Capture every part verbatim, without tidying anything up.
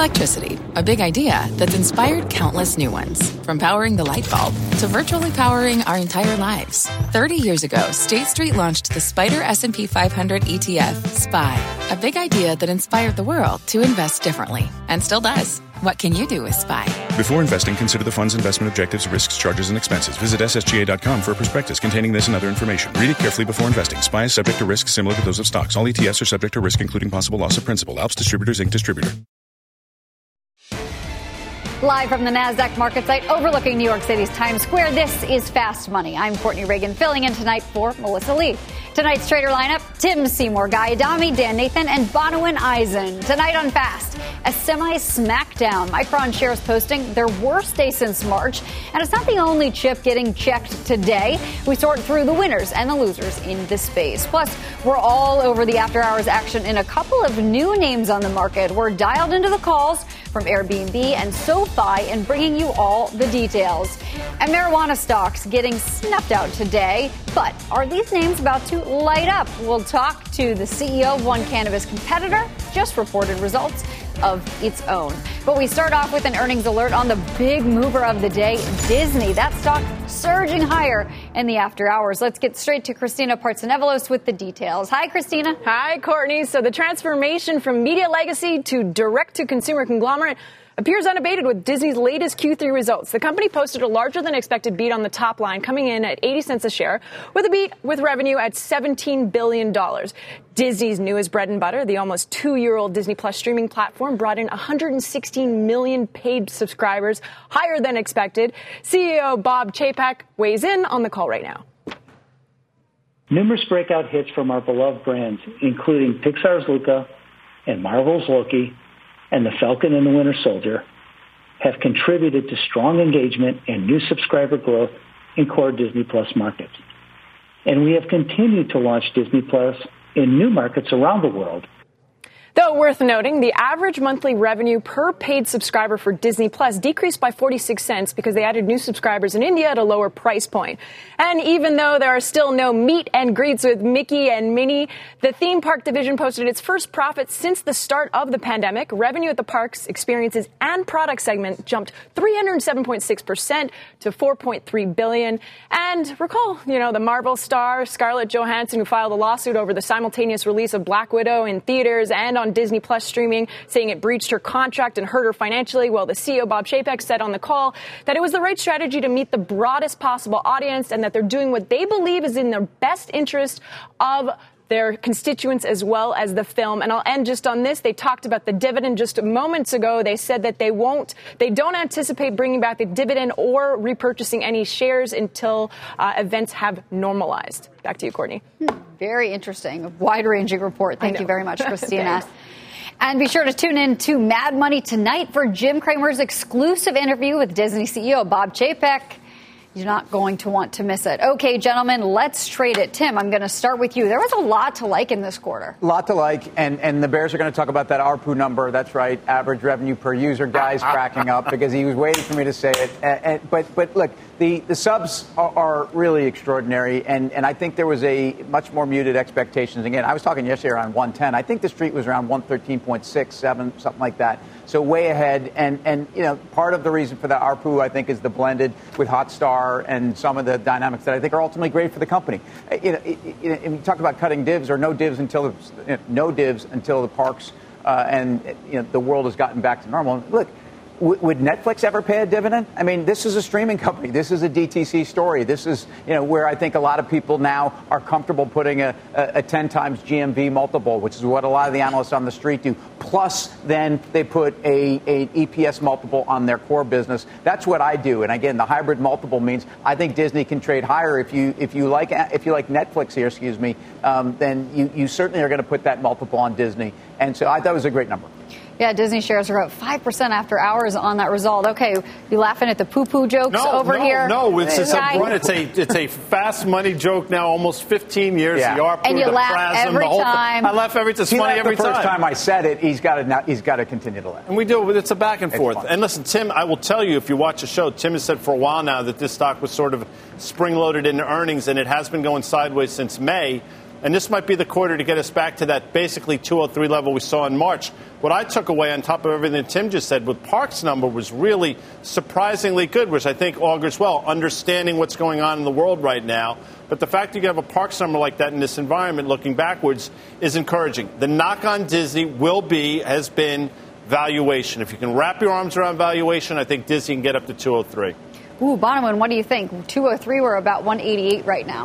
Electricity, a big idea that's inspired countless new ones. From powering the light bulb to virtually powering our entire lives. thirty years ago, State Street launched the Spider S and P five hundred E T F, S P Y, a big idea that inspired the world to invest differently, and still does. What can you do with S P Y? Before investing, consider the fund's investment objectives, risks, charges, and expenses. Visit S S G A dot com for a prospectus containing this and other information. Read it carefully before investing. S P Y is subject to risks similar to those of stocks. All E T Fs are subject to risk, including possible loss of principal. Alps Distributors, Incorporated distributor. Live from the NASDAQ market site overlooking New York City's Times Square, this is Fast Money. I'm Courtney Reagan, filling in tonight for Melissa Lee. Tonight's trader lineup, Tim Seymour, Guy Adami, Dan Nathan, and Bonawyn Eisen. Tonight on Fast, a semi-smackdown. Micron shares posting their worst day since March. And it's not the only chip getting checked today. We sort through the winners and the losers in this space. Plus, we're all over the after-hours action in a couple of new names on the market. We're dialed into the calls from Airbnb and SoFi and bringing you all the details. And marijuana stocks getting snuffed out today. But are these names about to light up? We'll talk to the C E O of one cannabis competitor, just reported results of its own. But we start off with an earnings alert on the big mover of the day, Disney. That stock surging higher in the after hours. Let's get straight to Christina Partsenevelos with the details. Hi, Christina. Hi, Courtney. So the transformation from media legacy to direct-to-consumer conglomerate appears unabated with Disney's latest Q three results. The company posted a larger than expected beat on the top line, coming in at eighty cents a share, with a beat with revenue at seventeen billion dollars. Disney's newest bread and butter, the almost two-year-old Disney Plus streaming platform, brought in one hundred sixteen million paid subscribers, higher than expected. C E O Bob Chapek weighs in on the call right now. Numerous breakout hits from our beloved brands, including Pixar's Luca and Marvel's Loki, and The Falcon and the Winter Soldier, have contributed to strong engagement and new subscriber growth in core Disney Plus markets. And we have continued to launch Disney Plus in new markets around the world. Though worth noting, the average monthly revenue per paid subscriber for Disney Plus decreased by forty-six cents because they added new subscribers in India at a lower price point. And even though there are still no meet and greets with Mickey and Minnie, the theme park division posted its first profit since the start of the pandemic. Revenue at the parks, experiences, and product segment jumped three hundred seven point six percent to four point three billion dollars. And recall, you know, the Marvel star Scarlett Johansson, who filed a lawsuit over the simultaneous release of Black Widow in theaters and on Disney Plus streaming, saying it breached her contract and hurt her financially. Well, the C E O, Bob Chapek, said on the call that it was the right strategy to meet the broadest possible audience and that they're doing what they believe is in the best interest of their constituents as well as the film. And I'll end just on this. They talked about the dividend just moments ago. They said that they won't, they don't anticipate bringing back the dividend or repurchasing any shares until uh, events have normalized. Back to you, Courtney. Very interesting. Wide-ranging report. Thank you very much, Christina. And be sure to tune in to Mad Money tonight for Jim Cramer's exclusive interview with Disney C E O Bob Chapek. You're not going to want to miss it. Okay, gentlemen, let's trade it. Tim, I'm going to start with you. There was a lot to like in this quarter. A lot to like, and, and the Bears are going to talk about that A R P U number. That's right, average revenue per user. Guy's cracking up because he was waiting for me to say it. And, and, but, but look, the, the subs are, are really extraordinary, and, and I think there was a much more muted expectations. Again, I was talking yesterday around one ten. I think the street was around one thirteen point six, seven, something like that. So way ahead, and, and you know, part of the reason for that A R P U, I think, is the blended with Hotstar and some of the dynamics that I think are ultimately great for the company. You know, you know, and we talk about cutting divs or no divs until you know, no divs until the parks uh, and you know, the world has gotten back to normal. Look, w- would Netflix ever pay a dividend? I mean, this is a streaming company. This is a D T C story. This is you know where I think a lot of people now are comfortable putting a, a, a ten times G M V multiple, which is what a lot of the analysts on the street do. Plus, then they put a, a E P S multiple on their core business. That's what I do. And again, the hybrid multiple means I think Disney can trade higher. If you if you like if you like Netflix here, excuse me, um, then you, you certainly are going to put that multiple on Disney. And so I thought it was a great number. Yeah, Disney shares are up five percent after hours on that result. Okay, you laughing at the poo-poo jokes no, over no, here? No, it's, it's, a, it's, a, it's a fast money joke now, almost fifteen years. Yeah. The A R P U, and you the laugh Prasm, every the whole time. I laugh every time. It's he funny every the first time. time I said it, he's got to he's got to continue to laugh. And we do. It's a back and it's forth. fun. And listen, Tim, I will tell you, if you watch the show, Tim has said for a while now that this stock was sort of spring-loaded into earnings, and it has been going sideways since May. And this might be the quarter to get us back to that basically two oh three level we saw in March. What I took away on top of everything Tim just said with Park's number was really surprisingly good, which I think augurs well, understanding what's going on in the world right now. But the fact that you have a Park's number like that in this environment looking backwards is encouraging. The knock on Disney will be, has been, valuation. If you can wrap your arms around valuation, I think Disney can get up to two oh three. Ooh, Bonawyn, what do you think? two oh three, we're about one eighty-eight right now.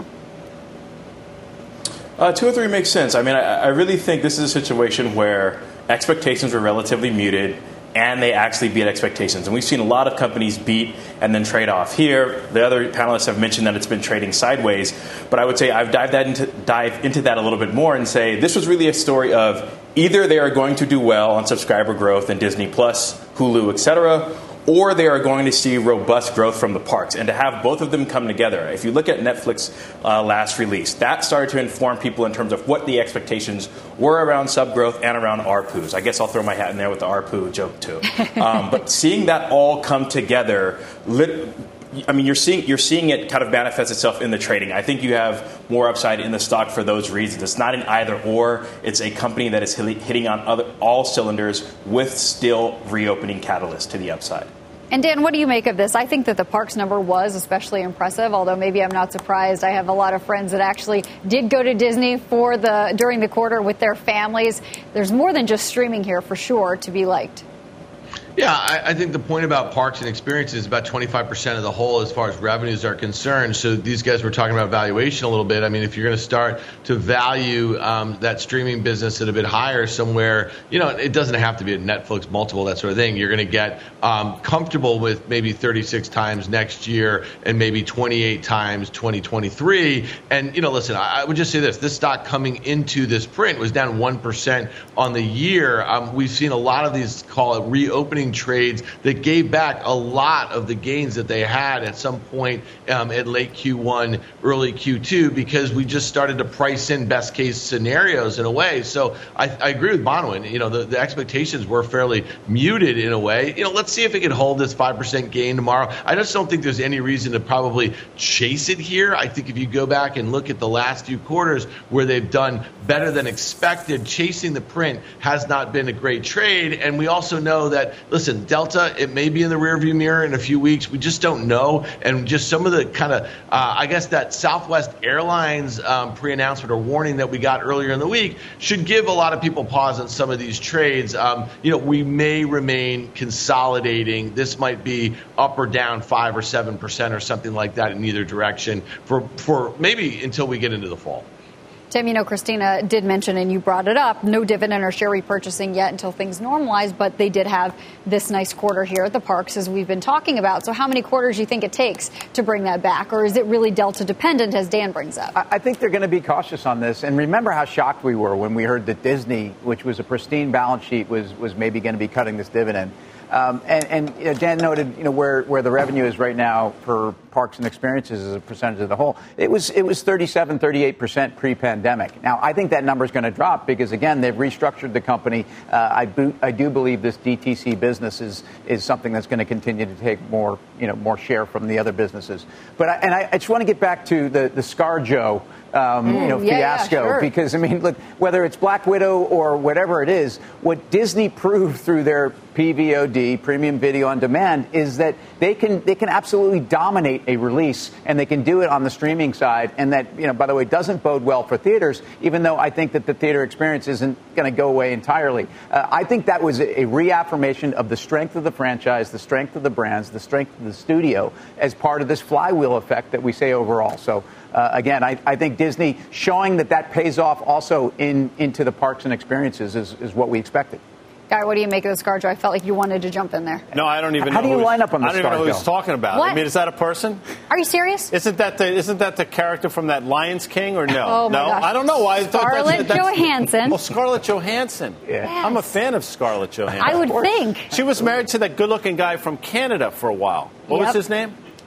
Uh, two oh three makes sense. I mean, I, I really think this is a situation where expectations were relatively muted and they actually beat expectations. And we've seen a lot of companies beat and then trade off. Here, the other panelists have mentioned that it's been trading sideways. But I would say I've dived that into, dive into that a little bit more and say this was really a story of either they are going to do well on subscriber growth in Disney Plus, Hulu, et cetera, or they are going to see robust growth from the parks. And to have both of them come together, if you look at Netflix uh, last release, that started to inform people in terms of what the expectations were around sub growth and around A R P Us. I guess I'll throw my hat in there with the A R P U joke too. Um, but seeing that all come together, lit, I mean, you're seeing you're seeing it kind of manifest itself in the trading. I think you have more upside in the stock for those reasons. It's not an either or. It's a company that is hitting on other, all cylinders with still reopening catalysts to the upside. And Dan, what do you make of this? I think that the Parks number was especially impressive, although maybe I'm not surprised. I have a lot of friends that actually did go to Disney for the during the quarter with their families. There's more than just streaming here for sure to be liked. Yeah, I, I think the point about parks and experiences is about twenty-five percent of the whole as far as revenues are concerned. So these guys were talking about valuation a little bit. I mean, if you're going to start to value um, that streaming business at a bit higher somewhere, you know, it doesn't have to be a Netflix multiple, that sort of thing. You're going to get um, comfortable with maybe thirty-six times next year and maybe twenty-eight times twenty twenty-three. And, you know, listen, I, I would just say this. This stock coming into this print was down one percent on the year. Um, we've seen a lot of these, call it reopening trades that gave back a lot of the gains that they had at some point um, at late Q one, early Q two, because we just started to price in best case scenarios in a way. So I, I agree with Bonawyn. You know, the, the expectations were fairly muted in a way. You know, let's see if it can hold this five percent gain tomorrow. I just don't think there's any reason to probably chase it here. I think if you go back and look at the last few quarters where they've done better than expected, chasing the print has not been a great trade. And we also know that, listen, Delta, it may be in the rearview mirror in a few weeks. We just don't know. And just some of the kind of, uh, I guess that Southwest Airlines um, pre-announcement or warning that we got earlier in the week should give a lot of people pause on some of these trades. Um, you know, we may remain consolidating. This might be up or down five or seven percent or something like that in either direction for, for maybe until we get into the fall. Tim, you know, Christina did mention, and you brought it up, no dividend or share repurchasing yet until things normalize, but they did have this nice quarter here at the parks, as we've been talking about. So how many quarters do you think it takes to bring that back? Or is it really Delta dependent, as Dan brings up? I think they're going to be cautious on this. And remember how shocked we were when we heard that Disney, which was a pristine balance sheet, was, was maybe going to be cutting this dividend. Um, and and you know, Dan noted, you know, where, where the revenue is right now for parks and experiences as a percentage of the whole. It was it was thirty-seven, thirty-eight percent pre-pandemic. Now, I think that number is going to drop because, again, they've restructured the company. Uh, I, bo- I do believe this D T C business is is something that's going to continue to take more, you know, more share from the other businesses. But I, and I, I just want to get back to the the ScarJo. Um, mm, you know, yeah, fiasco, yeah, sure. Because, I mean, look, whether it's Black Widow or whatever it is, what Disney proved through their P V O D, premium video on demand, is that they can they can absolutely dominate a release, and they can do it on the streaming side. And that, you know, by the way, doesn't bode well for theaters, even though I think that the theater experience isn't going to go away entirely. Uh, I think that was a reaffirmation of the strength of the franchise, the strength of the brands, the strength of the studio as part of this flywheel effect that we say overall. So, uh, again, I, I think Disney showing that that pays off also in into the parks and experiences is, is what we expected. Guy, what do you make of the ScarJo? I felt like you wanted to jump in there. No, I don't even How know. do you line up on the I don't even know who ScarJo? he's talking about. What? I mean, is that a person? Are you serious? Isn't that the isn't that the character from that Lions King or no? Oh, my no, gosh. I don't know why. Scarlett Johansson. Oh, Scarlett Johansson. Yeah. Yes. I'm a fan of Scarlett Johansson. I would think. She was married to that good-looking guy from Canada for a while. What Yep. was his name?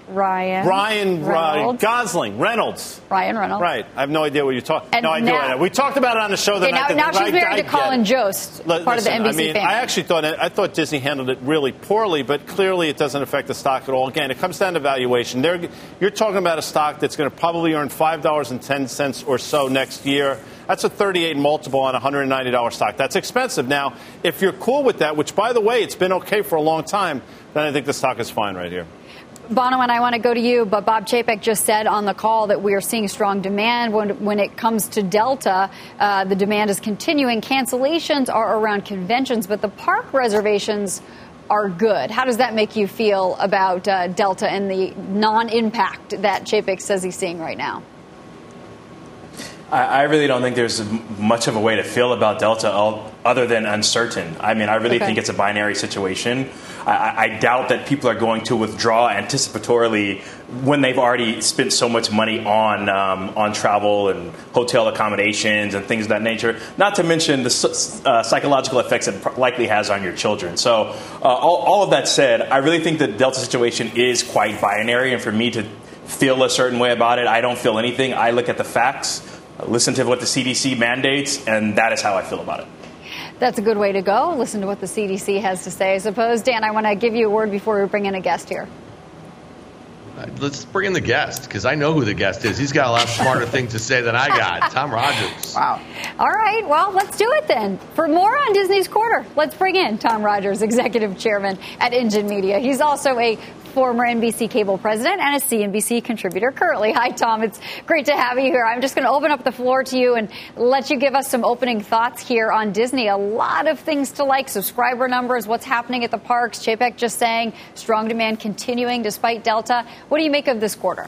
Ryan. Ryan Reynolds. Uh, Gosling. Reynolds. Ryan Reynolds. Right. I have no idea what you're talking about. No now, idea. We talked about it on the show. Okay, now, now she's married I, to Colin Jost, part Listen, of the N B C I mean, family. I actually thought I thought Disney handled it really poorly, but clearly it doesn't affect the stock at all. Again, it comes down to valuation. They're, you're talking about a stock that's going to probably earn five dollars and ten cents or so next year. That's a thirty-eight multiple on a one hundred ninety dollars stock. That's expensive. Now, if you're cool with that, which, by the way, it's been okay for a long time, then I think the stock is fine right here. Bono, and I want to go to you, but Bob Chapek just said on the call that we are seeing strong demand. When, when it comes to Delta, uh, the demand is continuing. Cancellations are around conventions, but the park reservations are good. How does that make you feel about uh, Delta and the non-impact that Chapek says he's seeing right now? I really don't think there's much of a way to feel about Delta other than uncertain. I mean, I really okay. think it's a binary situation. I, I doubt that people are going to withdraw anticipatorily when they've already spent so much money on um, on travel and hotel accommodations and things of that nature, not to mention the uh, psychological effects it likely has on your children. So uh, all, all of that said, I really think the Delta situation is quite binary. And for me to feel a certain way about it, I don't feel anything. I look at the facts, listen to what the C D C mandates, and that is how I feel about it. That's a good way to go. Listen to what the C D C has to say, I suppose. Dan, I want to give you a word before we bring in a guest here. Uh, let's bring in the guest, because I know who the guest is. He's got a lot smarter things to say than I got. Tom Rogers. Wow. All right. Well, let's do it then. For more on Disney's quarter, let's bring in Tom Rogers, Executive Chairman at Engine Media. He's also a former N B C cable president and a C N B C contributor currently. Hi, Tom. It's great to have you here. I'm just going to open up the floor to you and let you give us some opening thoughts here on Disney. A lot of things to like. Subscriber numbers, what's happening at the parks. Chapek just saying strong demand continuing despite Delta. What do you make of this quarter?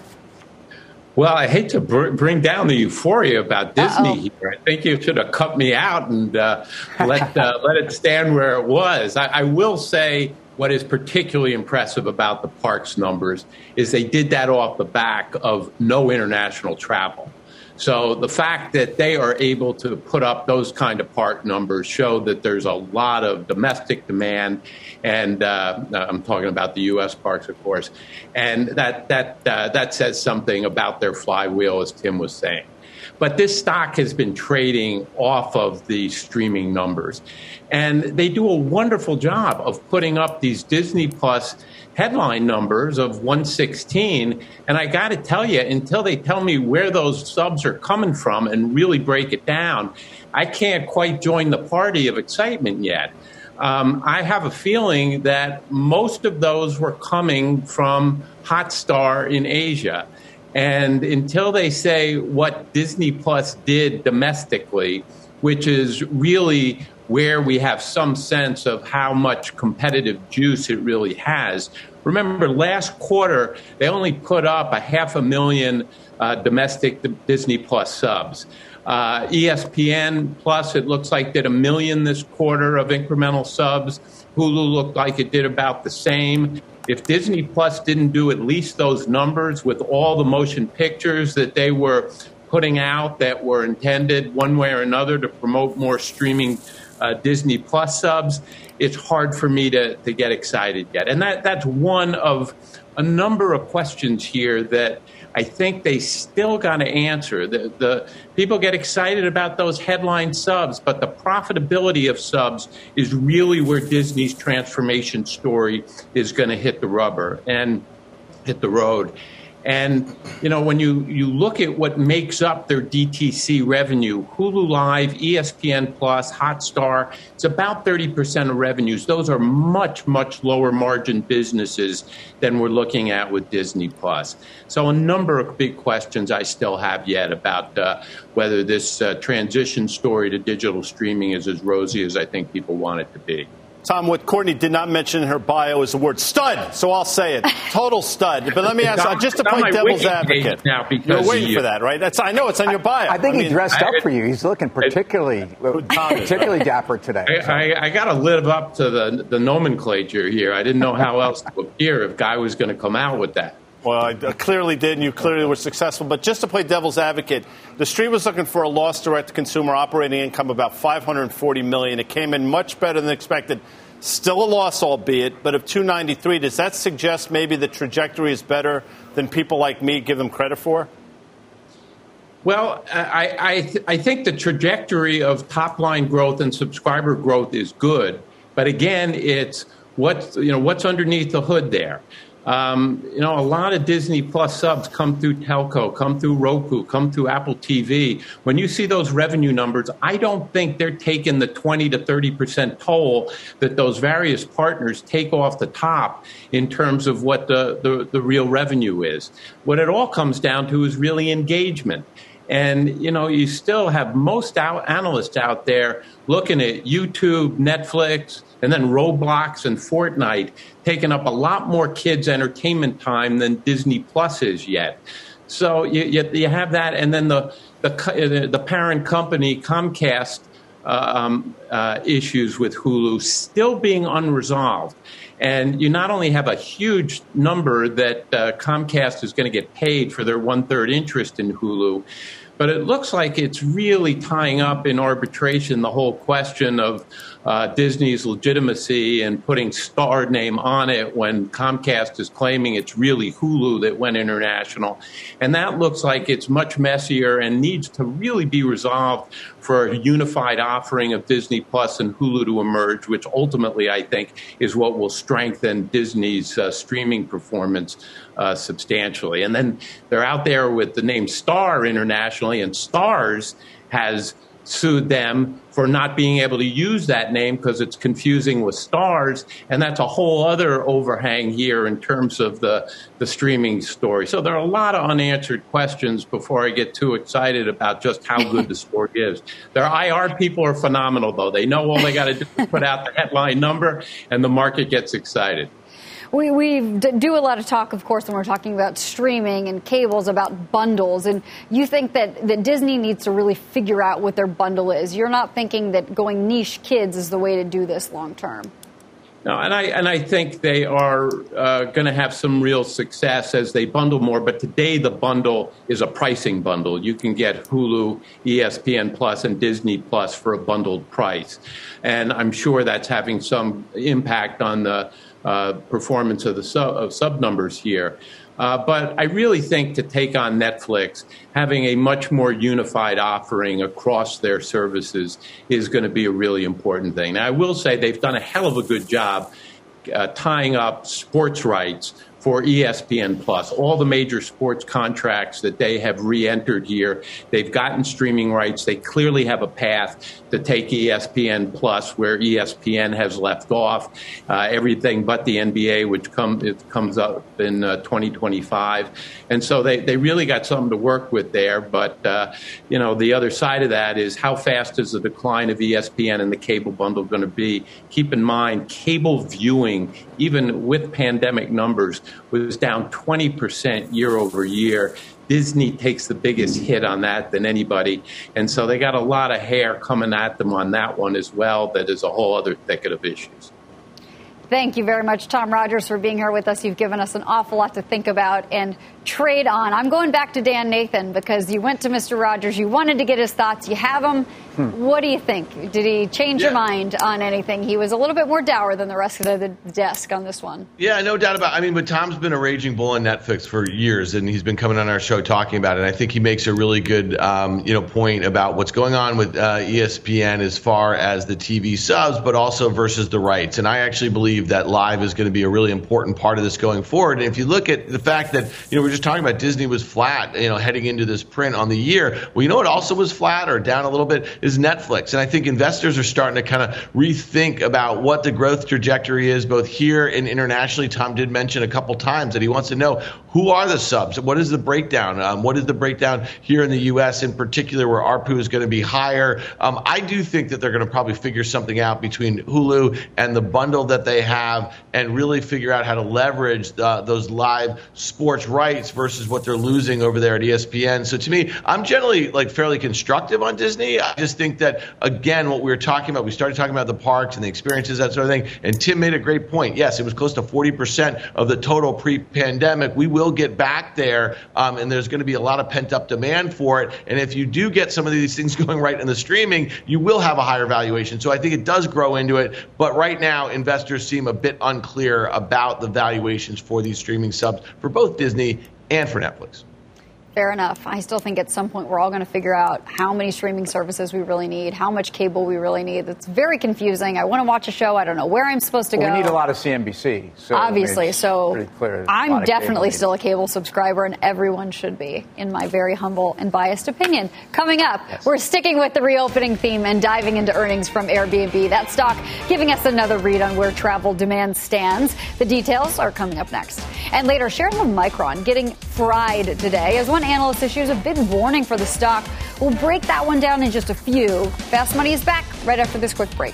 Well, I hate to br- bring down the euphoria about Disney Uh-oh. here. I think you should have cut me out and uh, let uh, let it stand where it was. I, I will say what is particularly impressive about the parks numbers is they did that off the back of no international travel. So the fact that they are able to put up those kind of park numbers show that there's a lot of domestic demand, and uh, I'm talking about the U S parks, of course, and that that uh, that says something about their flywheel, as Tim was saying. But this stock has been trading off of the streaming numbers, and they do a wonderful job of putting up these Disney Plus headline numbers of one sixteen. And I got to tell you, until they tell me where those subs are coming from and really break it down, I can't quite join the party of excitement yet. Um, I have a feeling that most of those were coming from Hotstar in Asia. And until they say what Disney Plus did domestically, which is really where we have some sense of how much competitive juice it really has. Remember, last quarter, they only put up a half a million uh, domestic Disney Plus subs. Uh, E S P N Plus, it looks like, did a million this quarter of incremental subs. Hulu looked like it did about the same. If Disney Plus didn't do at least those numbers with all the motion pictures that they were putting out that were intended one way or another to promote more streaming uh, Disney Plus subs, it's hard for me to, to get excited yet. And that, that's one of a number of questions here that I think they still got to answer. The, the people get excited about those headline subs, but the profitability of subs is really where Disney's transformation story is going to hit the rubber and hit the road. And, you know, when you, you look at what makes up their D T C revenue, Hulu Live, E S P N Plus, Hotstar, it's about thirty percent of revenues. Those are much, much lower margin businesses than we're looking at with Disney Plus. So a number of big questions I still have yet about uh, whether this uh, transition story to digital streaming is as rosy as I think people want it to be. Tom, what Courtney did not mention in her bio is the word stud, so I'll say it. Total stud. But let me ask, on, just to play devil's advocate. Now You're waiting you. for that, right? That's I know it's on your bio. I, I think I he mean, dressed I, up for you. He's looking particularly, particularly dapper today. I, So. I, I got to live up to the, the nomenclature here. I didn't know how else to appear if Guy was going to come out with that. Well, I clearly did, and you clearly were successful. But just to play devil's advocate, the Street was looking for a lost direct-to-consumer operating income of about five hundred forty million dollars. It came in much better than expected. Still a loss, albeit, but of two ninety-three. Does that suggest maybe the trajectory is better than people like me give them credit for? Well, I, I, th- I think the trajectory of top-line growth and subscriber growth is good. But again, it's what's, you know, what's underneath the hood there. Um, you know, a lot of Disney Plus subs come through telco, come through Roku, come through Apple T V. When you see those revenue numbers, I don't think they're taking the twenty to thirty percent toll that those various partners take off the top in terms of what the, the, the real revenue is. What it all comes down to is really engagement. And, you know, you still have most out analysts out there looking at YouTube, Netflix, and then Roblox and Fortnite taking up a lot more kids' entertainment time than Disney Plus is yet. So you, you, you have that, and then the the, the parent company, Comcast, uh, um, uh, issues with Hulu still being unresolved. And you not only have a huge number that uh, Comcast is going to get paid for their one-third interest in Hulu, but it looks like it's really tying up in arbitration the whole question of uh, Disney's legitimacy and putting Star name on it when Comcast is claiming it's really Hulu that went international. And that looks like it's much messier and needs to really be resolved for a unified offering of Disney Plus and Hulu to emerge, which ultimately I think is what will strengthen Disney's uh, streaming performance uh, substantially. And then they're out there with the name Star internationally, and Starz has sued them for not being able to use that name because it's confusing with Stars, and that's a whole other overhang here in terms of the, the streaming story. So there are a lot of unanswered questions before I get too excited about just how good the story is. Their I R people are phenomenal, though. They know all they got to do is put out the headline number, and the market gets excited. We, we do a lot of talk, of course, when we're talking about streaming and cables, about bundles. And you think that, that Disney needs to really figure out what their bundle is. You're not thinking that going niche kids is the way to do this long term. No, and I and I think they are uh, going to have some real success as they bundle more. But today the bundle is a pricing bundle. You can get Hulu, E S P N Plus, and Disney Plus for a bundled price. And I'm sure that's having some impact on the uh, performance of the sub, of sub numbers here. Uh, but I really think to take on Netflix, having a much more unified offering across their services is going to be a really important thing. Now, I will say they've done a hell of a good job uh, tying up sports rights for E S P N Plus. All the major sports contracts that they have re-entered here, they've gotten streaming rights. They clearly have a path to take E S P N Plus where E S P N has left off, uh, everything but the N B A, which come, it comes up in uh, twenty twenty-five. And so they, they really got something to work with there. But, uh, you know, the other side of that is how fast is the decline of E S P N and the cable bundle going to be? Keep in mind, cable viewing, even with pandemic numbers, was down twenty percent year over year. Disney takes the biggest hit on that than anybody. And so they got a lot of hair coming at them on that one as well. That is a whole other thicket of issues. Thank you very much, Tom Rogers, for being here with us. You've given us an awful lot to think about and trade on. I'm going back to Dan Nathan because you went to Mister Rogers. You wanted to get his thoughts. You have them. Hmm. What do you think? Did he change yeah. your mind on anything? He was a little bit more dour than the rest of the desk on this one. Yeah, no doubt about it. I mean, but Tom's been a raging bull on Netflix for years, and he's been coming on our show talking about it. And I think he makes a really good um, you know, point about what's going on with uh, E S P N as far as the T V subs, but also versus the rights. And I actually believe that live is going to be a really important part of this going forward. And if you look at the fact that, you know, we're just talking about Disney was flat, you know, heading into this print on the year. Well, you know what also was flat or down a little bit is Netflix. And I think investors are starting to kind of rethink about what the growth trajectory is, both here and internationally. Tom did mention a couple times that he wants to know who are the subs? What is the breakdown? Um, what is the breakdown here in the U S in particular where A R P U is going to be higher? Um, I do think that they're going to probably figure something out between Hulu and the bundle that they have and really figure out how to leverage the, those live sports rights rights versus what they're losing over there at E S P N. So to me, I'm generally like fairly constructive on Disney. I just think that, again, what we were talking about, we started talking about the parks and the experiences, that sort of thing. And Tim made a great point. Yes, it was close to forty percent of the total pre-pandemic. We will get back there, um, and there's going to be a lot of pent-up demand for it. And if you do get some of these things going right in the streaming, you will have a higher valuation. So I think it does grow into it. But right now, investors seem a bit unclear about the valuations for these streaming subs for both Disney and for Netflix. Fair enough. I still think at some point we're all going to figure out how many streaming services we really need, how much cable we really need. It's very confusing. I want to watch a show. I don't know where I'm supposed to well, go. We need a lot of C N B C. So Obviously. It's so pretty clear I'm definitely still a cable subscriber, and everyone should be, in my very humble and biased opinion. Coming up, yes. We're sticking with the reopening theme and diving into earnings from Airbnb. That stock giving us another read on where travel demand stands. The details are coming up next. And later, sharing of Micron getting fried today as one analyst issues a big warning for the stock. We'll break that one down in just a few. Fast Money is back right after this quick break.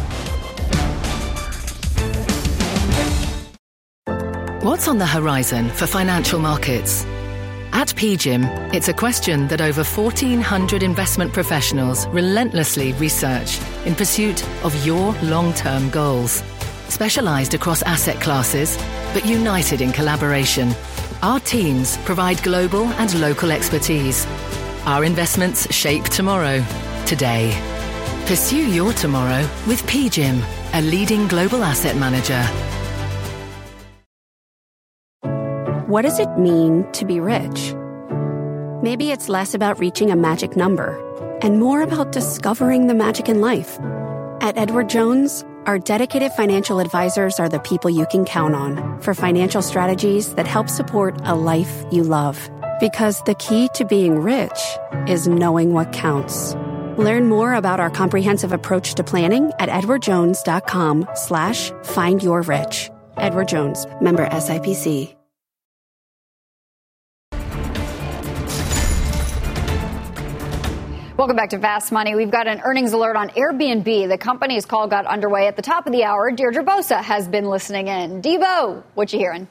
What's on the horizon for financial markets? At P G I M, it's a question that over fourteen hundred investment professionals relentlessly research in pursuit of your long-term goals. Specialized across asset classes, but united in collaboration, our teams provide global and local expertise. Our investments shape tomorrow, today. Pursue your tomorrow with P G I M, a leading global asset manager. What does it mean to be rich? Maybe it's less about reaching a magic number and more about discovering the magic in life. At Edward Jones, our dedicated financial advisors are the people you can count on for financial strategies that help support a life you love. Because the key to being rich is knowing what counts. Learn more about our comprehensive approach to planning at edwardjones.com slash find your rich. Edward Jones, member S I P C. Welcome back to Fast Money. We've got an earnings alert on Airbnb. The company's call got underway at the top of the hour. Deirdre Bosa has been listening in. Debo, what you hearing?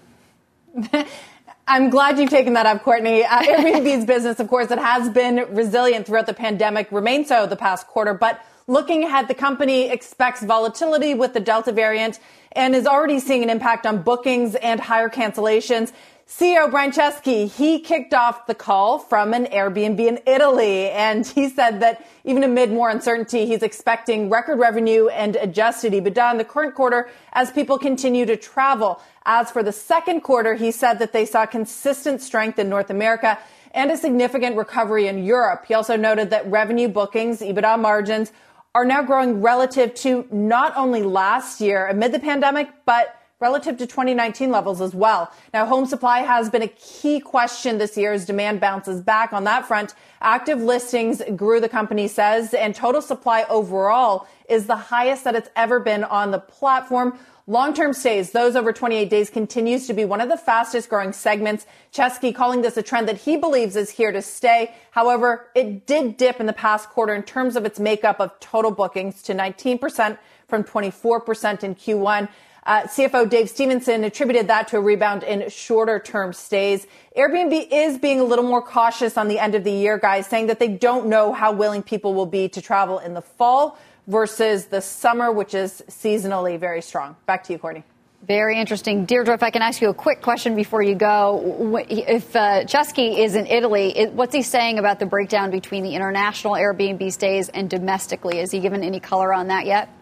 I'm glad you've taken that up, Courtney. Uh, Airbnb's business, of course, it has been resilient throughout the pandemic, remained so the past quarter. But looking ahead, the company expects volatility with the Delta variant and is already seeing an impact on bookings and higher cancellations. C E O Brian Chesky, he kicked off the call from an Airbnb in Italy, and he said that even amid more uncertainty, he's expecting record revenue and adjusted EBITDA in the current quarter as people continue to travel. As for the second quarter, he said that they saw consistent strength in North America and a significant recovery in Europe. He also noted that revenue bookings, EBITDA margins, are now growing relative to not only last year amid the pandemic, but relative to twenty nineteen levels as well. Now, home supply has been a key question this year as demand bounces back. On that front, active listings grew, the company says, and total supply overall is the highest that it's ever been on the platform. Long-term stays, those over twenty-eight days, continues to be one of the fastest growing segments. Chesky calling this a trend that he believes is here to stay. However, it did dip in the past quarter in terms of its makeup of total bookings to nineteen percent from twenty-four percent in Q one. Uh, C F O Dave Stevenson attributed that to a rebound in shorter-term stays. Airbnb is being a little more cautious on the end of the year, guys, saying that they don't know how willing people will be to travel in the fall versus the summer, which is seasonally very strong. Back to you, Courtney. Very interesting. Deirdre, if I can ask you a quick question before you go. If uh, Chesky is in Italy, what's he saying about the breakdown between the international Airbnb stays and domestically? Has he given any color on that yet?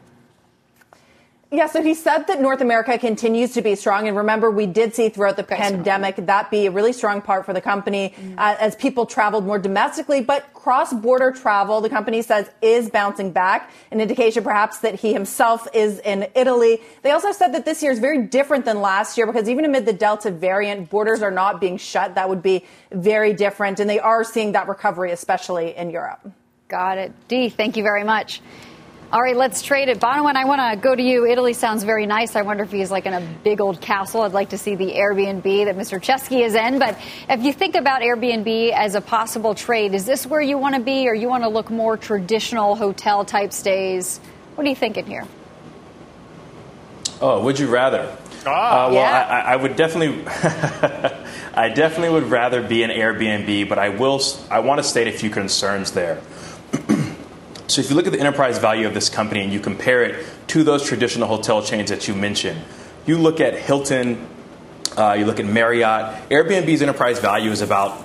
Yeah, so he said that North America continues to be strong. And remember, we did see throughout the okay, pandemic strong. that be a really strong part for the company mm-hmm. uh, as people traveled more domestically. But cross-border travel, the company says, is bouncing back, an indication perhaps that he himself is in Italy. They also said that this year is very different than last year because even amid the Delta variant, borders are not being shut. That would be very different. And they are seeing that recovery, especially in Europe. Got it. Dee, thank you very much. All right, let's trade it. Bonawyn, I want to go to you. Italy sounds very nice. I wonder if he's like in a big old castle. I'd like to see the Airbnb that Mister Chesky is in. But if you think about Airbnb as a possible trade, is this where you want to be, or you want to look more traditional hotel-type stays? What are you thinking here? Oh, would you rather? Ah, uh, well, yeah. I, I would definitely, I definitely would rather be an Airbnb, but I will. I want to state a few concerns there. So if you look at the enterprise value of this company and you compare it to those traditional hotel chains that you mentioned, you look at Hilton, uh, you look at Marriott, Airbnb's enterprise value is about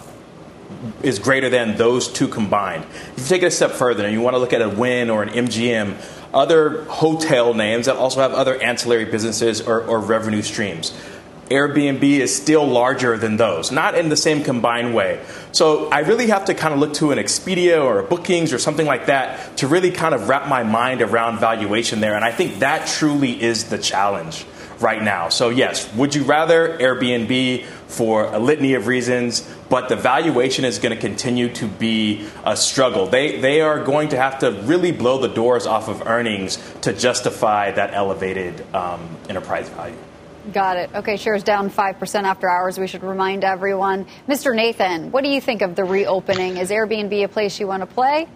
is greater than those two combined. If you take it a step further and you want to look at a Wynn or an M G M, other hotel names that also have other ancillary businesses or, or revenue streams, Airbnb is still larger than those, not in the same combined way. So I really have to kind of look to an Expedia or a Bookings or something like that to really kind of wrap my mind around valuation there. And I think that truly is the challenge right now. So yes, would you rather Airbnb for a litany of reasons, but the valuation is going to continue to be a struggle. They they are going to have to really blow the doors off of earnings to justify that elevated um, enterprise value. Got it. Okay, shares down five percent after hours. We should remind everyone. Mister Nathan, what do you think of the reopening? Is Airbnb a place you want to play?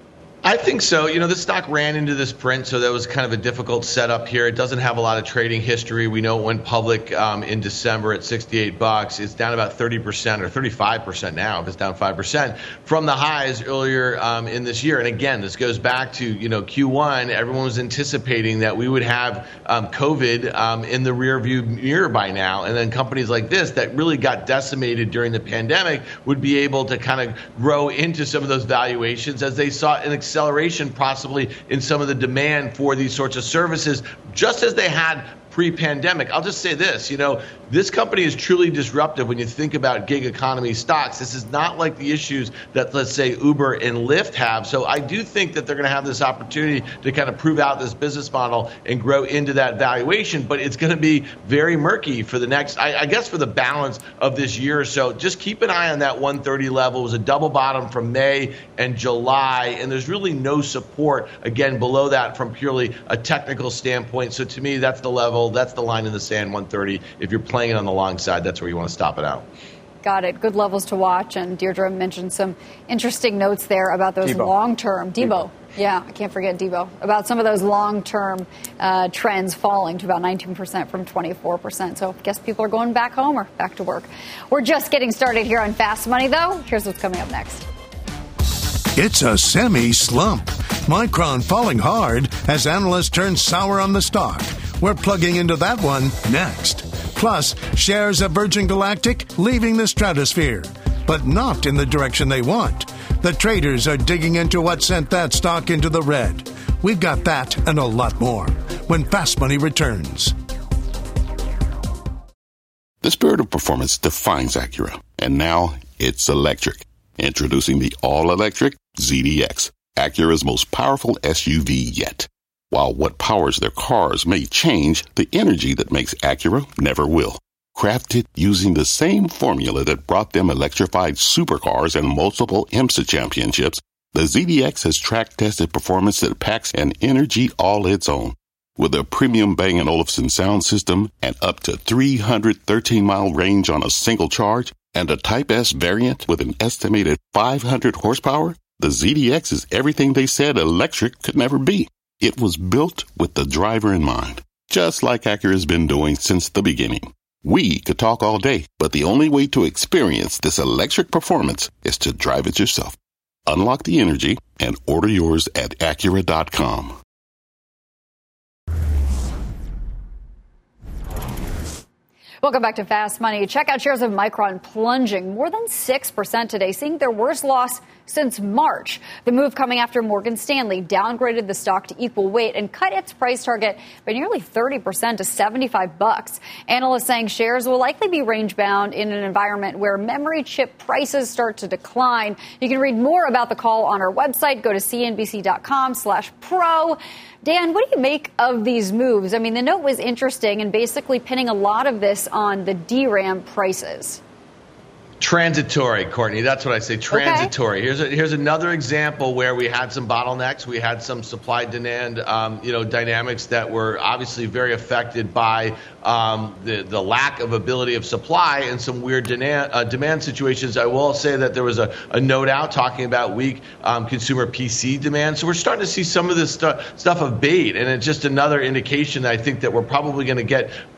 I think so. You know, this stock ran into this print, so that was kind of a difficult setup here. It doesn't have a lot of trading history. We know it went public um, in December at sixty-eight bucks. It's down about thirty percent or thirty-five percent now, if it's down five percent from the highs earlier um, in this year. And again, this goes back to, you know, Q one. Everyone was anticipating that we would have um, COVID um, in the rear view mirror by now. And then companies like this that really got decimated during the pandemic would be able to kind of grow into some of those valuations as they saw an acceleration possibly in some of the demand for these sorts of services, just as they had pre-pandemic. I'll just say this, you know, this company is truly disruptive when you think about gig economy stocks. This is not like the issues that, let's say, Uber and Lyft have. So I do think that they're going to have this opportunity to kind of prove out this business model and grow into that valuation. But it's going to be very murky for the next, I, I guess, for the balance of this year or so. Just keep an eye on that one thirty level. It was a double bottom from May and July, and there's really no support, again, below that from purely a technical standpoint. So to me, that's the level, that's the line in the sand, one thirty. If you're playing it on the long side, that's where you want to stop it out. Got it. Good levels to watch. And Deirdre mentioned some interesting notes there about those Debo. long-term. Debo. Debo. Yeah, I can't forget Debo. About some of those long-term uh, trends falling to about nineteen percent from twenty-four percent. So I guess people are going back home or back to work. We're just getting started here on Fast Money, though. Here's what's coming up next. It's a semi-slump. Micron falling hard as analysts turn sour on the stock. We're plugging into that one next. Plus, shares of Virgin Galactic leaving the stratosphere, but not in the direction they want. The traders are digging into what sent that stock into the red. We've got that and a lot more when Fast Money returns. The spirit of performance defines Acura, and now it's electric. Introducing the all-electric Z D X, Acura's most powerful S U V yet. While what powers their cars may change, the energy that makes Acura never will. Crafted using the same formula that brought them electrified supercars and multiple IMSA championships, the Z D X has track-tested performance that packs an energy all its own. With a premium Bang and Olufsen sound system and up to three hundred thirteen mile range on a single charge, and a Type S variant with an estimated five hundred horsepower, the Z D X is everything they said electric could never be. It was built with the driver in mind, just like Acura's been doing since the beginning. We could talk all day, but the only way to experience this electric performance is to drive it yourself. Unlock the energy and order yours at Acura dot com. Welcome back to Fast Money. Check out shares of Micron plunging more than six percent today, seeing their worst loss since March. The move coming after Morgan Stanley downgraded the stock to equal weight and cut its price target by nearly thirty percent to seventy-five bucks. Analysts saying shares will likely be range bound in an environment where memory chip prices start to decline. You can read more about the call on our website. Go to C N B C dot com slash pro. Dan, what do you make of these moves? I mean, the note was interesting and basically pinning a lot of this on the D RAM prices. Transitory, Courtney. That's what I say. Transitory. Okay. Here's a, here's another example where we had some bottlenecks. We had some supply demand, um, you know, dynamics that were obviously very affected by um, the the lack of ability of supply and some weird demand, uh, demand situations. I will say that there was a, a note out talking about weak um, consumer P C demand. So we're starting to see some of this stu- stuff abate, and it's just another indication that I think that we're probably going to get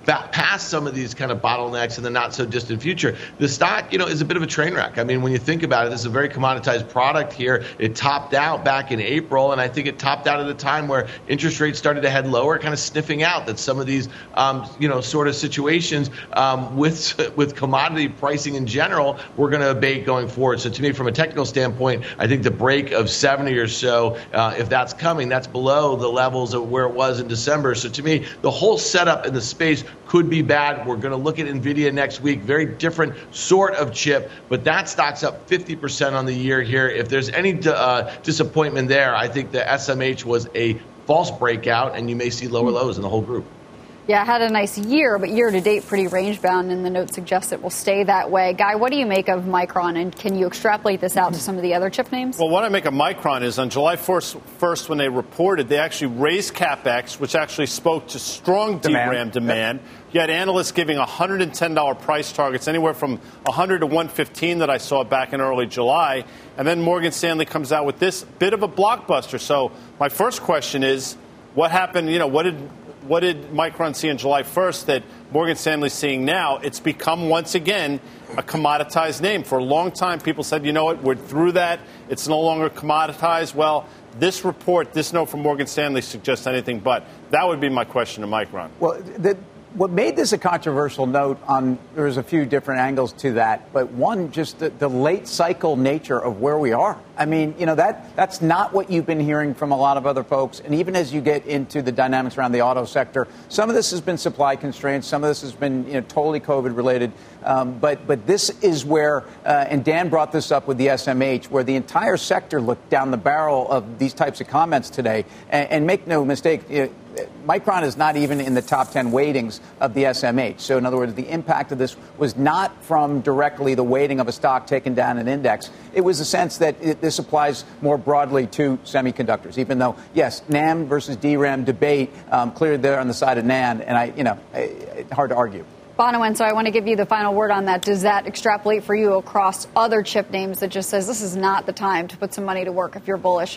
past some of these kind of bottlenecks in the not so distant future. The stock, you know, is a bit of a train wreck. I mean, when you think about it, this is a very commoditized product here. It topped out back in April, and I think it topped out at a time where interest rates started to head lower, kind of sniffing out that some of these, um, you know, sort of situations um, with with commodity pricing in general were going to abate going forward. So to me, from a technical standpoint, I think the break of seventy or so, uh, if that's coming, that's below the levels of where it was in December. So to me, the whole setup in the space could be bad. We're going to look at NVIDIA next week. Very different sort of chip, but that stock's up fifty percent on the year here. If there's any uh, disappointment there, I think the S M H was a false breakout, and you may see lower lows in the whole group. Yeah, had a nice year, but year to date pretty range bound, and the note suggests it will stay that way. Guy, what do you make of Micron, and can you extrapolate this out to some of the other chip names? Well, what I make of Micron is on July first, when they reported, they actually raised CapEx, which actually spoke to strong D RAM demand. demand. Yep. You had analysts giving one hundred ten dollars price targets, anywhere from one hundred to one fifteen that I saw back in early July. And then Morgan Stanley comes out with this bit of a blockbuster. So my first question is, what happened? You know, what did what did Micron see on July first that Morgan Stanley's seeing now? It's become, once again, a commoditized name. For a long time, people said, you know what, we're through that. It's no longer commoditized. Well, this report, this note from Morgan Stanley suggests anything but. That would be my question to Micron. Well, the, what made this a controversial note, on there's a few different angles to that, but one, just the, the late cycle nature of where we are. I mean, you know, that that's not what you've been hearing from a lot of other folks. And even as you get into the dynamics around the auto sector, some of this has been supply constraints. Some of this has been, you know, totally COVID related. Um, but but this is where, uh, and Dan brought this up with the S M H, where the entire sector looked down the barrel of these types of comments today. And, and make no mistake, you know, Micron is not even in the top ten weightings of the S M H. So, in other words, the impact of this was not from directly the weighting of a stock taking down an index. It was a sense that it, this applies more broadly to semiconductors, even though, yes, NAND versus D RAM debate, um, clearly there on the side of NAND, and I, you know, it, hard to argue. Bonawyn, so I want to give you the final word on that. Does that extrapolate for you across other chip names that just says this is not the time to put some money to work if you're bullish?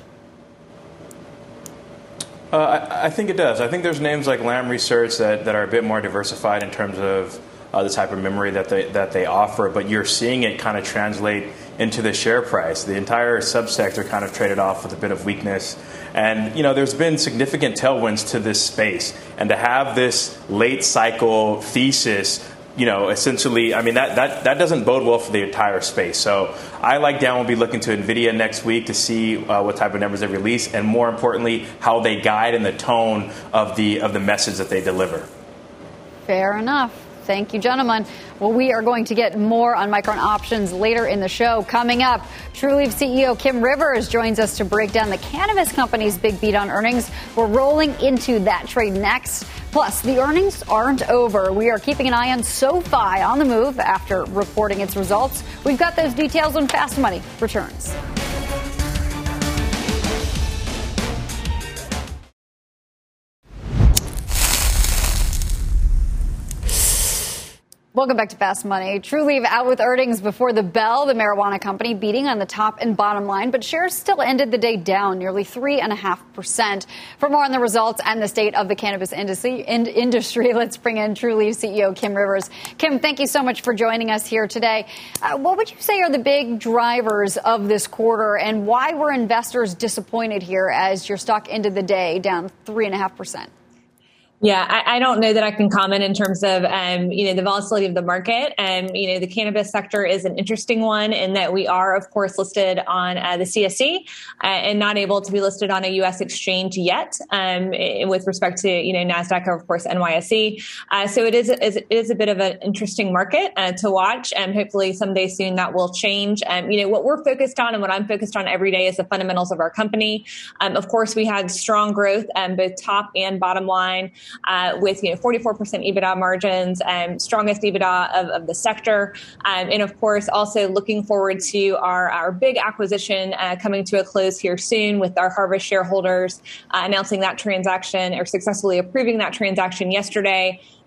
Uh, I, I think it does. I think there's names like Lam Research that, that are a bit more diversified in terms of uh, the type of memory that they that they offer, but you're seeing it kind of translate into the share price. The entire subsector kind of traded off with a bit of weakness. And, you know, there's been significant tailwinds to this space. And to have this late cycle thesis, you know, essentially, I mean, that, that, that doesn't bode well for the entire space. So I, like Dan, will be looking to NVIDIA next week to see uh, what type of numbers they release, and more importantly, how they guide and the tone of the of the message that they deliver. Fair enough. Thank you, gentlemen. Well, we are going to get more on Micron options later in the show. Coming up, Trulieve C E O Kim Rivers joins us to break down the cannabis company's big beat on earnings. We're rolling into that trade next. Plus, the earnings aren't over. We are keeping an eye on SoFi on the move after reporting its results. We've got those details when Fast Money returns. Welcome back to Fast Money. Trulieve out with earnings before the bell. The marijuana company beating on the top and bottom line, but shares still ended the day down nearly three and a half percent. For more on the results and the state of the cannabis industry, industry let's bring in Trulieve C E O Kim Rivers. Kim, thank you so much for joining us here today. Uh, what would you say are the big drivers of this quarter, and why were investors disappointed here as your stock ended the day down three and a half percent? Yeah, I, I don't know that I can comment in terms of, um, you know, the volatility of the market. Um, you know, the cannabis sector is an interesting one in that we are, of course, listed on uh, the C S E uh, and not able to be listed on a U S exchange yet um, with respect to, you know, NASDAQ or, of course, N Y S E. Uh, so it is, it is a bit of an interesting market uh, to watch. And hopefully someday soon that will change. Um, you know, what we're focused on and what I'm focused on every day is the fundamentals of our company. Um, of course, we had strong growth, um, both top and bottom line. Uh, with, you know, forty-four percent EBITDA margins, um, strongest EBITDA of, of the sector. Um, and of course, also looking forward to our, our big acquisition uh, coming to a close here soon with our Harvest shareholders uh, announcing that transaction or successfully approving that transaction yesterday.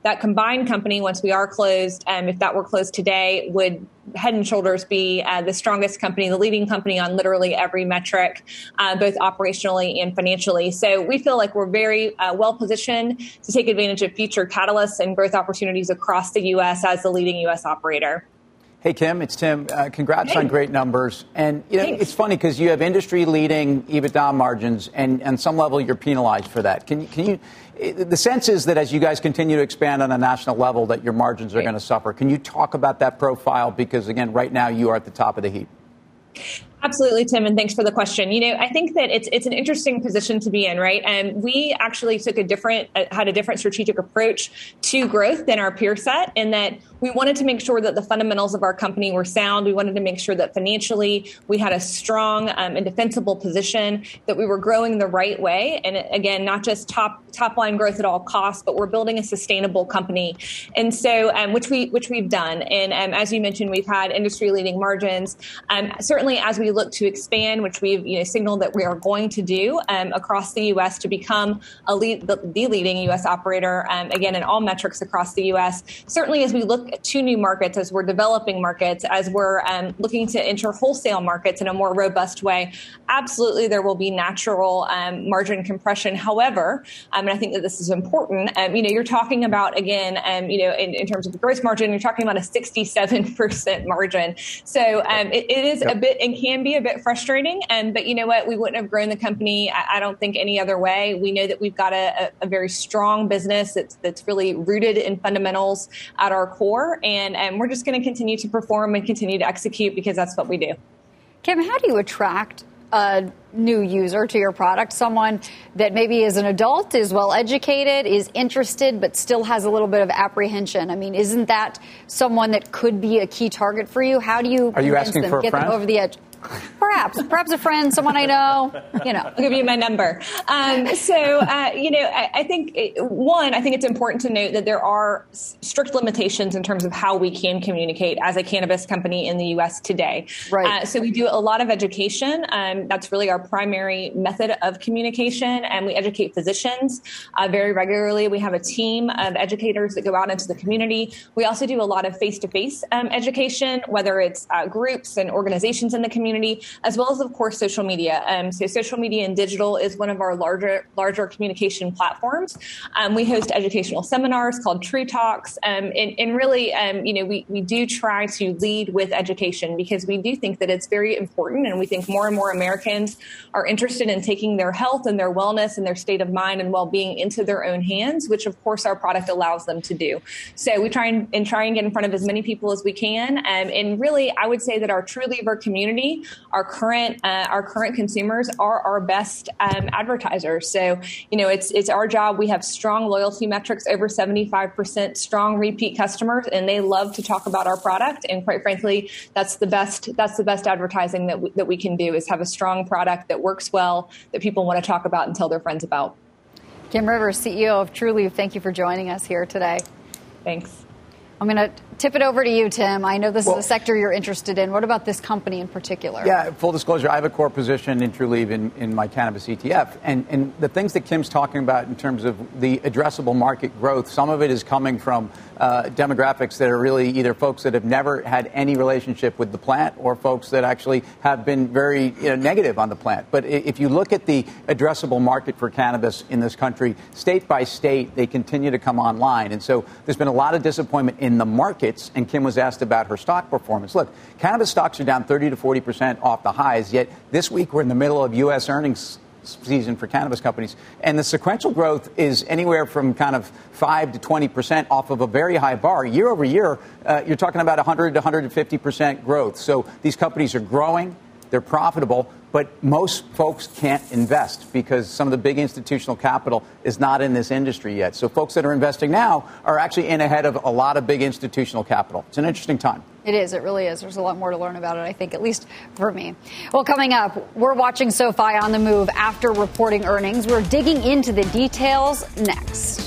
that combined company, once we are closed, um, if that were closed today, would head and shoulders be uh, the strongest company, the leading company on literally every metric, uh, both operationally and financially. So we feel like we're very uh, well positioned to take advantage of future catalysts and growth opportunities across the U S as the leading U S operator. Hey, Kim, it's Tim. Uh, congrats hey. on great numbers. And you know, Thanks. It's funny because you have industry-leading EBITDA margins, and on some level, you're penalized for that. Can you, can you? The sense is that as you guys continue to expand on a national level, that your margins are right. going to suffer. Can you talk about that profile? Because again, right now, you are at the top of the heap. Absolutely, Tim, and thanks for the question. You know, I think that it's it's an interesting position to be in, right? And we actually took a different, uh, had a different strategic approach to growth than our peer set, in that we wanted to make sure that the fundamentals of our company were sound. We wanted to make sure that financially we had a strong um, and defensible position, that we were growing the right way. And again, not just top top line growth at all costs, but we're building a sustainable company. And so, um, which we which we've done. And um, as you mentioned, we've had industry leading margins. Um, certainly, as we look to expand, which we've you know signaled that we are going to do um, across the U S to become a lead, the, the leading U S operator, um, again in all metrics across the U S. Certainly, as we look to new markets, as we're developing markets, as we're um, looking to enter wholesale markets in a more robust way, absolutely there will be natural um, margin compression. However, um, and I think that this is important. Um, you know, you're talking about again, um, you know, in, in terms of the gross margin, you're talking about a sixty-seven percent margin. So um, it, it is yep. a bit and can be a bit frustrating. And but you know what, we wouldn't have grown the company, I, I don't think, any other way. We know that we've got a, a very strong business that's that's really rooted in fundamentals at our core, and and we're just going to continue to perform and continue to execute because that's what we do. Kim, how do you attract a new user to your product, someone that maybe is an adult, is well educated, is interested, but still has a little bit of apprehension? I mean, isn't that someone that could be a key target for you? How do you Are you asking them, for a get friend? them over the edge? Perhaps, perhaps a friend, someone I know, you know. I'll give you my number. Um, so, uh, you know, I, I think, it, one, I think it's important to note that there are strict limitations in terms of how we can communicate as a cannabis company in the U S today. Right. Uh, so we do a lot of education. Um, that's really our primary method of communication, and we educate physicians uh, very regularly. We have a team of educators that go out into the community. We also do a lot of face-to-face um, education, whether it's uh, groups and organizations in the community, as well as, of course, social media. Um, so social media and digital is one of our larger larger communication platforms. Um, we host educational seminars called True Talks. Um, and, and really, um, you know, we, we do try to lead with education because we do think that it's very important. And we think more and more Americans are interested in taking their health and their wellness and their state of mind and well-being into their own hands, which, of course, our product allows them to do. So we try and, and try and get in front of as many people as we can. Um, and really, I would say that our TrueLever community, our current uh, our current consumers are our best um, advertisers. So, you know, it's it's our job. We have strong loyalty metrics, over seventy-five percent strong repeat customers, and they love to talk about our product. And quite frankly, that's the best that's the best advertising that we, that we can do, is have a strong product that works well, that people want to talk about and tell their friends about. Kim Rivers, C E O of TrueLeave, thank you for joining us here today. Thanks. I'm going to tip it over to you, Tim. I know this well, is a sector you're interested in. What about this company in particular? Yeah, full disclosure, I have a core position in TrueLeave in, in my cannabis E T F. And, and the things that Kim's talking about in terms of the addressable market growth, some of it is coming from uh, demographics that are really either folks that have never had any relationship with the plant or folks that actually have been very you know, negative on the plant. But if you look at the addressable market for cannabis in this country, state by state, they continue to come online. And so there's been a lot of disappointment in the markets, and Kim was asked about her stock performance. Look, cannabis stocks are down thirty to forty percent off the highs, yet this week we're in the middle of U S earnings season for cannabis companies, and the sequential growth is anywhere from kind of five to twenty percent off of a very high bar. Year over year, uh, you're talking about one hundred to one hundred fifty percent growth. So these companies are growing, they're profitable, but most folks can't invest because some of the big institutional capital is not in this industry yet. So folks that are investing now are actually in ahead of a lot of big institutional capital. It's an interesting time. It is. It really is. There's a lot more to learn about it, I think, at least for me. Well, coming up, we're watching SoFi on the move after reporting earnings. We're digging into the details next.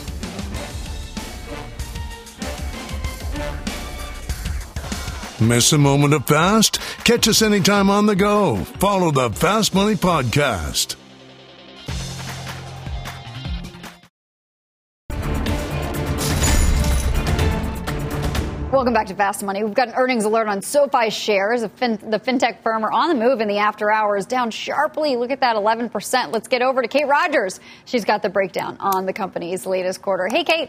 Miss a moment of Fast? Catch us anytime on the go. Follow the Fast Money Podcast. Welcome back to Fast Money. We've got an earnings alert on SoFi shares. Fin- the fintech firm are on the move in the after hours, down sharply. Look at that, eleven percent. Let's get over to Kate Rogers. She's got the breakdown on the company's latest quarter. Hey, Kate.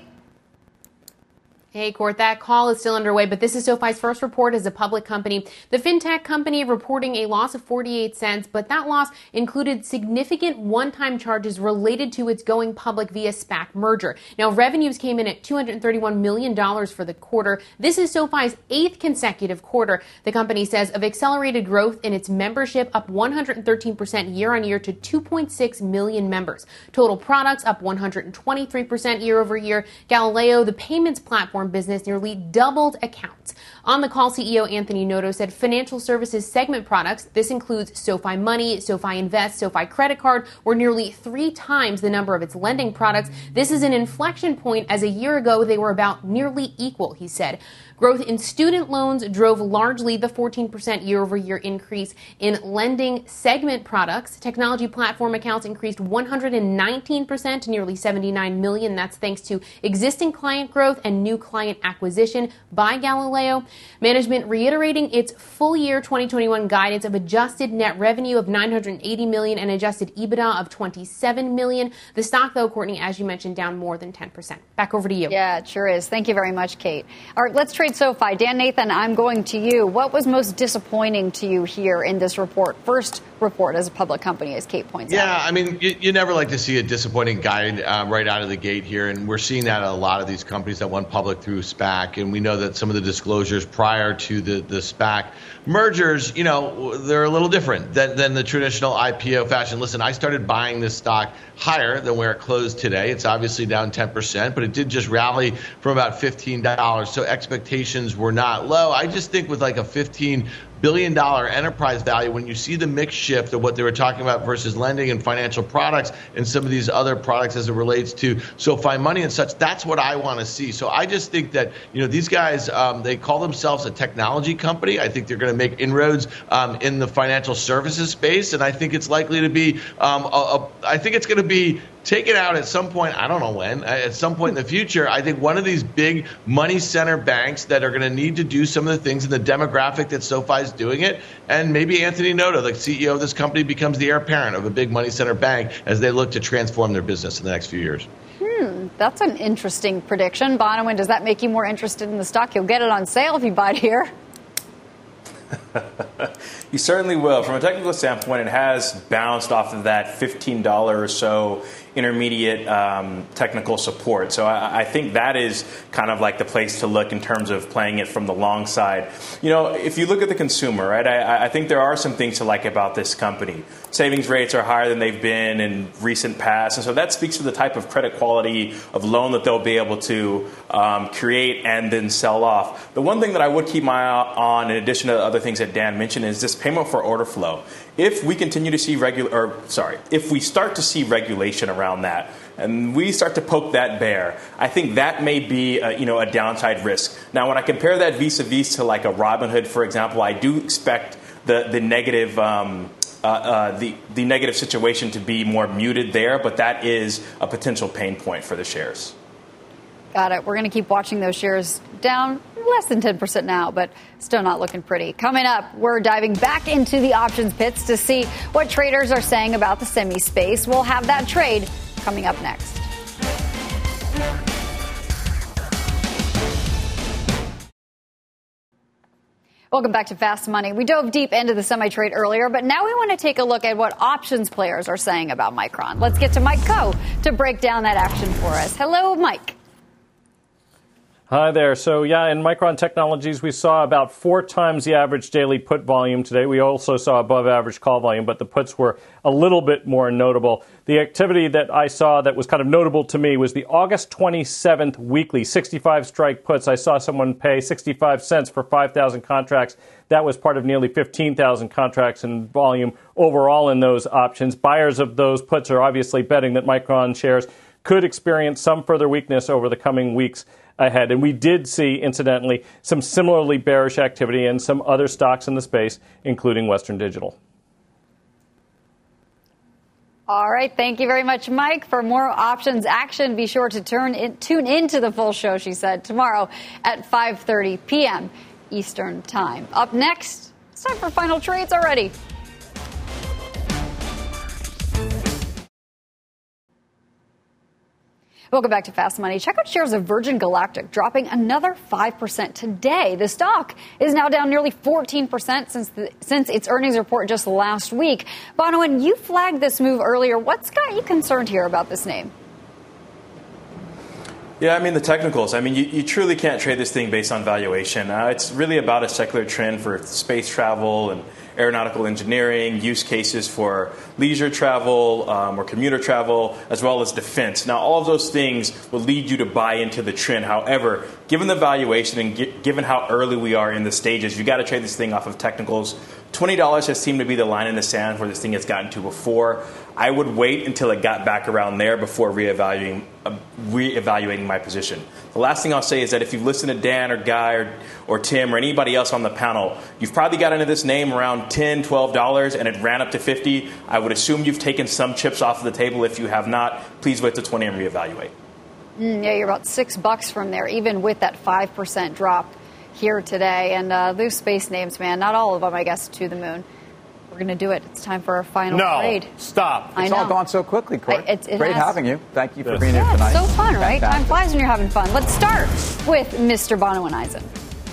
Hey, Court, that call is still underway, but this is SoFi's first report as a public company. The fintech company reporting a loss of forty-eight cents, but that loss included significant one-time charges related to its going public via SPAC merger. Now, revenues came in at two hundred thirty-one million dollars for the quarter. This is SoFi's eighth consecutive quarter, the company says, of accelerated growth in its membership, up one hundred thirteen percent year-on-year to two point six million members. Total products up one hundred twenty-three percent year-over-year. Galileo, the payments platform business, nearly doubled accounts. On the call, C E O Anthony Noto said financial services segment products, this includes SoFi Money, SoFi Invest, SoFi Credit Card, were nearly three times the number of its lending products. This is an inflection point, as a year ago they were about nearly equal, he said. Growth in student loans drove largely the fourteen percent year-over-year increase in lending segment products. Technology platform accounts increased one hundred nineteen percent to nearly seventy-nine million. That's thanks to existing client growth and new client acquisition by Galileo. Management reiterating its full year twenty twenty-one guidance of adjusted net revenue of nine hundred eighty million and adjusted EBITDA of twenty-seven million. The stock, though, Courtney, as you mentioned, down more than ten percent. Back over to you. Yeah, it sure is. Thank you very much, Kate. All right, let's trade SoFi. Dan Nathan, I'm going to you. What was most disappointing to you here in this report? First report as a public company, as Kate points yeah, out. Yeah, I mean, you, you never like to see a disappointing guide uh, right out of the gate here, and we're seeing that at a lot of these companies that went public through SPAC, and we know that some of the disclosures prior to the, the SPAC mergers, you know, they're a little different than, than the traditional I P O fashion. Listen, I started buying this stock higher than where it closed today. It's obviously down ten percent, but it did just rally from about fifteen dollars, so expectations were not low. I just think with like a fifteen billion dollars enterprise value, when you see the mix shift of what they were talking about versus lending and financial products and some of these other products as it relates to SoFi Money and such, that's what I want to see. So I just think that, you know, these guys, um, they call themselves a technology company. I think they're going to make inroads um, in the financial services space, and I think it's likely to be, um, a, a, I think it's going to be taken out at some point, I don't know when, at some point in the future. I think one of these big money center banks that are going to need to do some of the things in the demographic that SoFi is doing it, and maybe Anthony Noto, the C E O of this company, becomes the heir apparent of a big money center bank as they look to transform their business in the next few years. Hmm, that's an interesting prediction. Bonawyn, does that make you more interested in the stock? You'll get it on sale if you buy it here. You certainly will. From a technical standpoint, it has bounced off of that fifteen dollars or so intermediate um, technical support. So I, I think that is kind of like the place to look in terms of playing it from the long side. You know, if you look at the consumer, right, I, I think there are some things to like about this company. Savings rates are higher than they've been in recent past. And so that speaks to the type of credit quality of loan that they'll be able to um, create and then sell off. The one thing that I would keep my eye on, in addition to the other things that Dan mentioned, is this payment for order flow. If we continue to see regular, or sorry, if we start to see regulation around that, and we start to poke that bear, I think that may be a, you know, a downside risk. Now, when I compare that vis-a-vis to like a Robinhood, for example, I do expect the the negative um, uh, uh, the the negative situation to be more muted there, but that is a potential pain point for the shares. Got it. We're going to keep watching those shares down less than ten percent now, but still not looking pretty. Coming up, we're diving back into the options pits to see what traders are saying about the semi space. We'll have that trade coming up next. Welcome back to Fast Money. We dove deep into the semi-trade earlier, but now we want to take a look at what options players are saying about Micron. Let's get to Mike Coe to break down that action for us. Hello, Mike. Hi there. So, yeah, in Micron Technologies, we saw about four times the average daily put volume today. We also saw above average call volume, but the puts were a little bit more notable. The activity that I saw that was kind of notable to me was the August twenty-seventh weekly sixty-five strike puts. I saw someone pay sixty-five cents for five thousand contracts. That was part of nearly fifteen thousand contracts in volume overall in those options. Buyers of those puts are obviously betting that Micron shares could experience some further weakness over the coming weeks ahead. And we did see, incidentally, some similarly bearish activity in some other stocks in the space, including Western Digital. All right. Thank you very much, Mike. For more options action, be sure to turn in, tune into the full show, she said, tomorrow at five thirty p.m. Eastern Time. Up next, it's time for final trades already. Welcome back to Fast Money. Check out shares of Virgin Galactic dropping another five percent today. The stock is now down nearly fourteen percent since the, since its earnings report just last week. Bonawyn, you flagged this move earlier. What's got you concerned here about this name? Yeah, I mean, the technicals. I mean, you, you truly can't trade this thing based on valuation. Uh, it's really about a secular trend for space travel and aeronautical engineering, use cases for leisure travel um, or commuter travel, as well as defense. Now, all of those things will lead you to buy into the trend. However, given the valuation and gi- given how early we are in the stages, you got to trade this thing off of technicals. twenty dollars has seemed to be the line in the sand where this thing has gotten to before. I would wait until it got back around there before reevaluating, uh, reevaluating my position. The last thing I'll say is that if you've listened to Dan or Guy or, or Tim or anybody else on the panel, you've probably got into this name around ten dollars, twelve dollars, and it ran up to fifty dollars. I would assume you've taken some chips off of the table. If you have not, please wait to twenty and reevaluate. Mm, yeah, you're about six bucks from there, even with that five percent drop here today. And uh, those space names, man, not all of them, I guess, to the moon. We're going to do it. It's time for our final no, trade. Stop. I it's know. all gone so quickly, Court. I, it, it Great has. having you. Thank you for Yes. being Yeah, here tonight. it's so fun, right? Fantastic. Time flies when you're having fun. Let's start with Mister Bonawyn Eisen.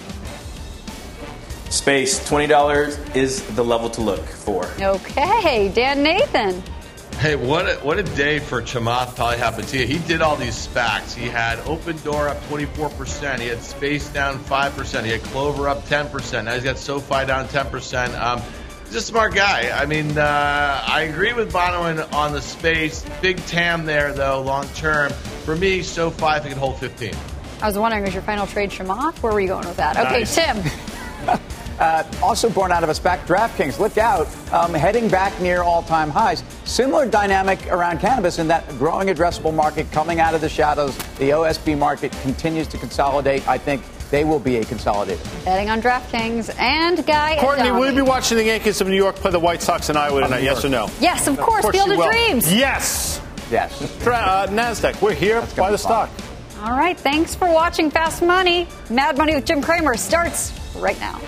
Space, twenty dollars is the level to look for. Okay, Dan Nathan. Hey, what a, what a day for Chamath Palihapitiya. He did all these SPACs. He had Open Door up twenty-four percent. He had Space down five percent. He had Clover up ten percent. Now he's got SoFi down ten percent. Um, he's a smart guy. I mean, uh, I agree with Bonawyn on the Space. Big T A M there, though, long term. For me, SoFi, I think it hold fifteen. I was wondering, was your final trade Chamath? Where were you going with that? Okay, Nice. Tim. Uh, also born out of a SPAC, DraftKings, look out, um, heading back near all-time highs. Similar dynamic around cannabis in that growing addressable market coming out of the shadows. The O S B market continues to consolidate. I think they will be a consolidator. Betting on DraftKings and Guy. Courtney, Adami. will you be watching the Yankees of New York play the White Sox in Iowa tonight? Yes or no? Yes, of course. Of course Field you of will. Dreams. Yes. Yes. Uh, NASDAQ, we're here. Buy the stock. All right. Thanks for watching Fast Money. Mad Money with Jim Cramer starts right now.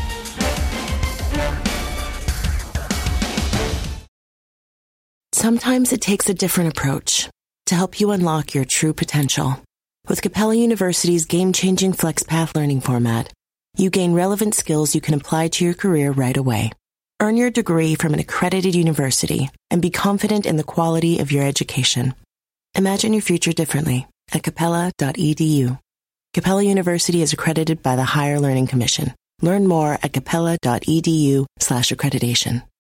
Sometimes it takes a different approach to help you unlock your true potential. With Capella University's game-changing FlexPath learning format, you gain relevant skills you can apply to your career right away. Earn your degree from an accredited university and be confident in the quality of your education. Imagine your future differently at capella dot e d u. Capella University is accredited by the Higher Learning Commission. Learn more at capella dot e d u slash accreditation.